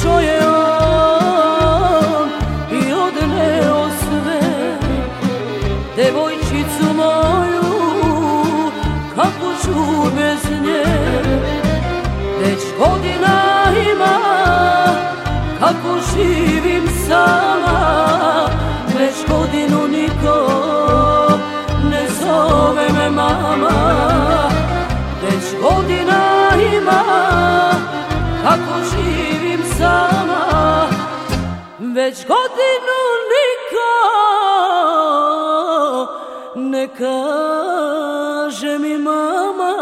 otišao je on i odneo sve, devojčicu moju, kako ću bez nje. Već godina ima kako živim sama, već godinu niko ne zove me mama. Već godina ima kako živim sama, već godinu niko ne kaže mi mama.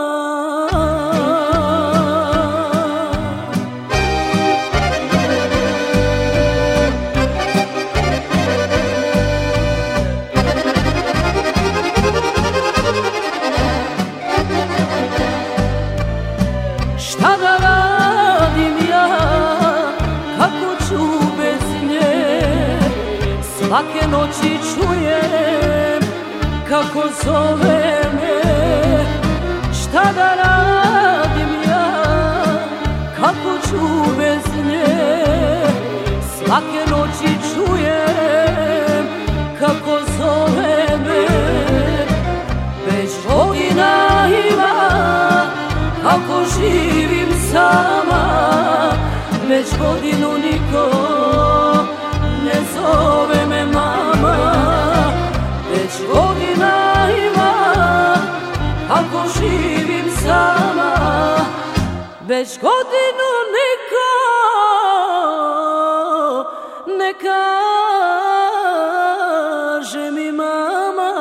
Šta da radim ja, kako ću bez nje? Svake noći čujem kako zove me. Šta da radim ja, kako ću bez nje? Svake noći čujem kako zove me. Već godina ima kako živim sama, već godinu niko ne zove me mama. Već godina ima kako živim sama, već godinu niko ne kaže mi mama.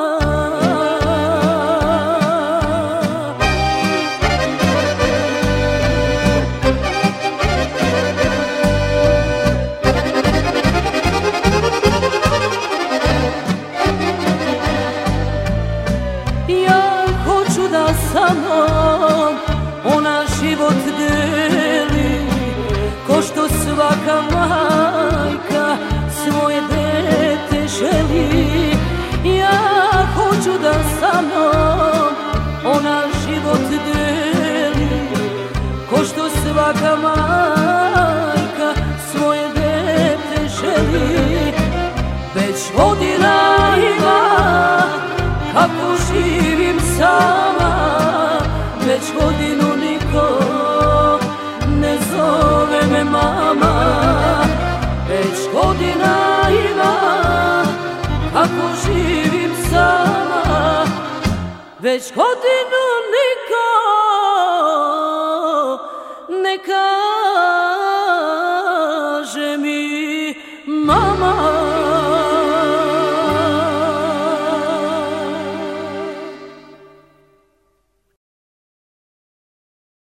Sa mnom ona život deli, ko što svaka majka svoje dete želi. Ja hoću da sa mnom ona život deli, ko što svaka majka svoje dete želi. Već godina ima kako živim sama, već godinu niko ne zove me mama. Već godina ima kako živim sama, već godinu niko ne kaže mi mama.